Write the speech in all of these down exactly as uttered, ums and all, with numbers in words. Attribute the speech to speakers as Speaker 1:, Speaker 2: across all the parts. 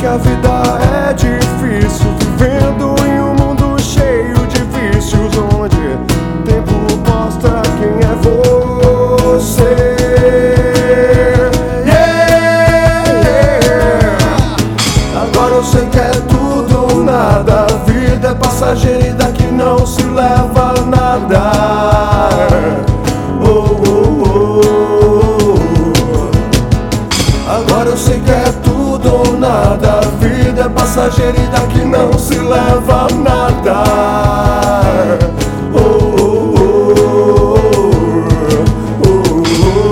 Speaker 1: a vida é difícil, vivendo em um mundo cheio de vícios, onde o tempo mostra quem é você. Yeah, yeah. Agora eu sei que é tudo ou nada, a vida é passageira e daqui não se leva nada. Oh, oh, oh. Agora eu sei que é tudo ou nada, a vida é passageira e daqui não se leva nada. Oh, oh, oh, oh,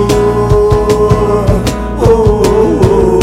Speaker 1: oh, oh, oh.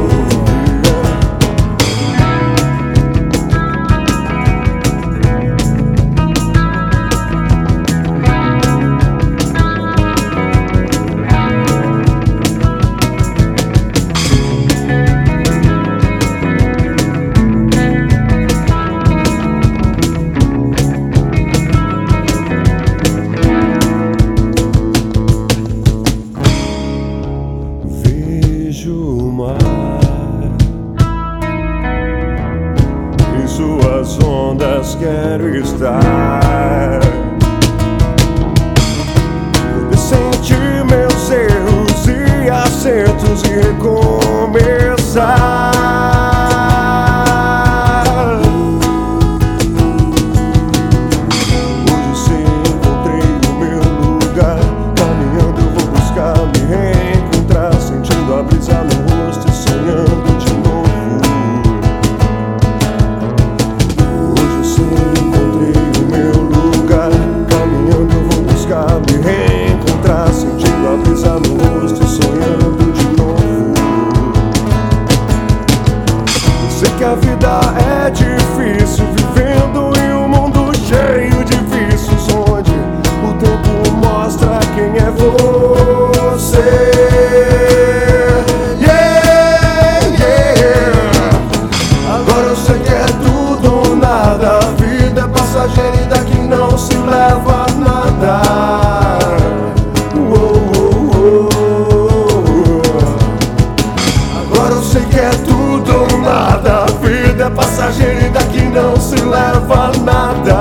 Speaker 1: O mar em suas ondas quero estar, poder sentir meus erros e acertos e recomeçar. Hoje sei, encontrei o meu lugar, caminhando eu vou buscar me reencontrar, sentindo a brisa no rosto e sonhando de novo. Hoje eu sei, encontrei o meu lugar, caminhando eu vou buscar me reencontrar, sentindo a brisa no rosto e sonhando de novo. Eu sei que a vida é difícil, vivendo em um mundo cheio de vícios, onde o tempo mostra quem é você. E daqui não se leva nada. Oh, oh, oh. Agora eu sei que é tudo ou nada, a vida é passageira e daqui não se leva nada.